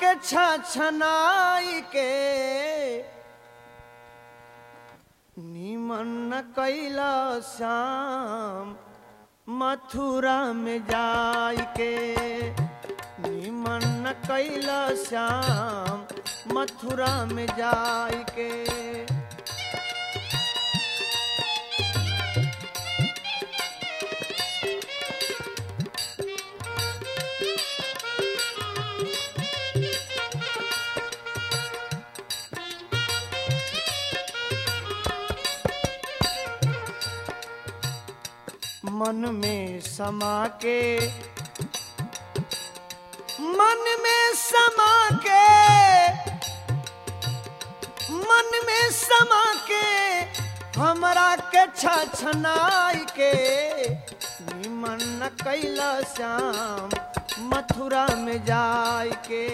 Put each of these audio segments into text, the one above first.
के छछनाई के निमन न कैला श्याम मथुरा में जाय के निमन न कैला श्याम मथुरा में जाय के मन में समा के मन में समा के मन में समा के हमरा के छछनाई के निमन न कैला श्याम मथुरा में जाय के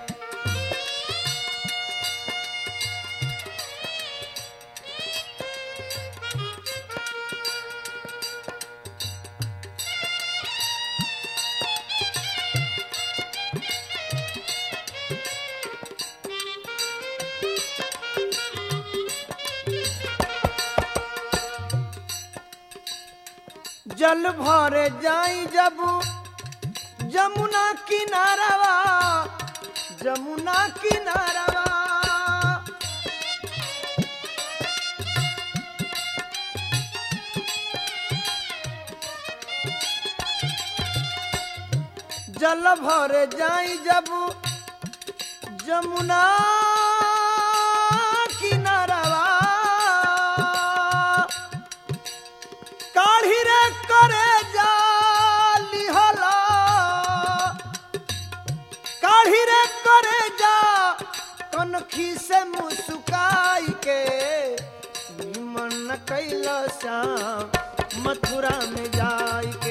जल भरे जाई जब जमुना किनारवा जमुना किनारवा जल भरे जाई जब जमुना किनारवा काढ़ी रे करे जा लिहला काढ़ी रे करे जा कनखी से मुस्काई के निमन न कैला श्याम मथुरा में जाय के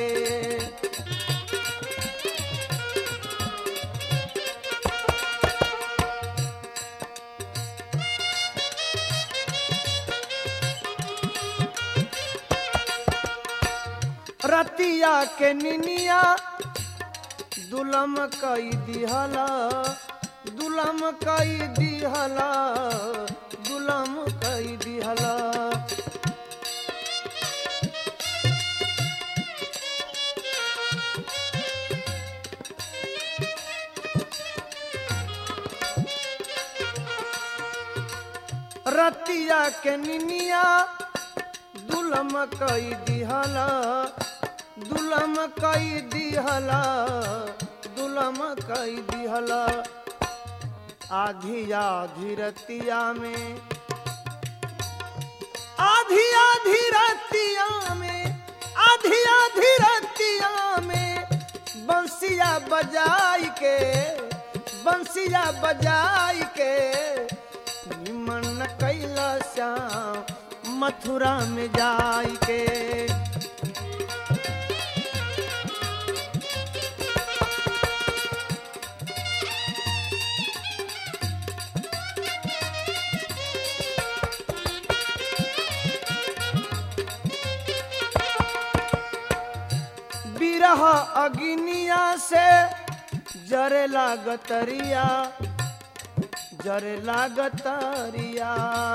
रतिया के निनिया दुलम कई दिहला दुलम कई दिहला दुलम कई दिहला रतिया के निनिया दुलम कई दिहला दुलम कई दिहला दुलम कई दिहला आधी आधी रतिया में आधी आधी रतिया में आधी आधी रतिया में बंसिया बजाई के बंसिया बजाई के निमन न कैला श्याम मथुरा में जाय के बिरह अग्निया से जरे लागतरिया जरे लागतरिया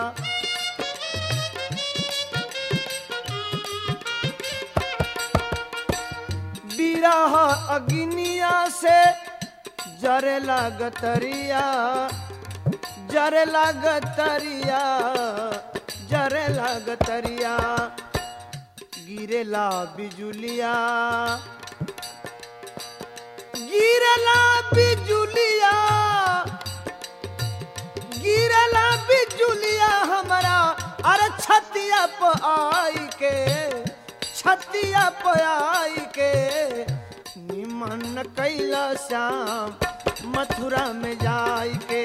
बिरह अग्निया से जरे लागतरिया जरे लागतरिया जरे लागतरिया गिरेला बिजुलिया गिरेला बिजुलिया गिरेला बिजुलिया हमारा अरे छतिया पे आई के छतिया पे आई के निमन कैला श्याम मथुरा में जाय के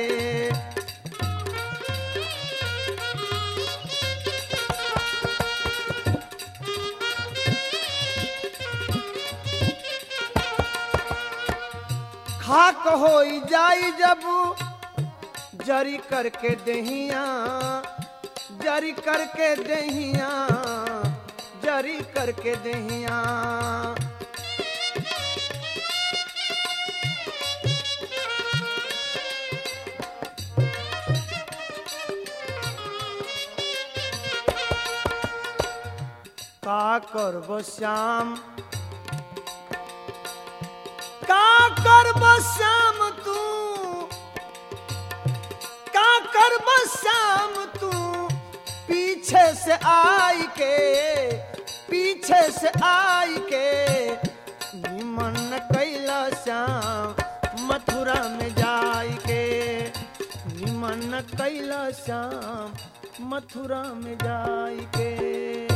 खाक हो जाई जब जरी करके दहिया जरी करके दहिया जरी करके दहिया करब श्याम का करब श्याम तू का करब श्याम तू पीछे से आई के निमन कैला श्याम मथुरा में जाई के निमन कैला श्याम मथुरा में जाई के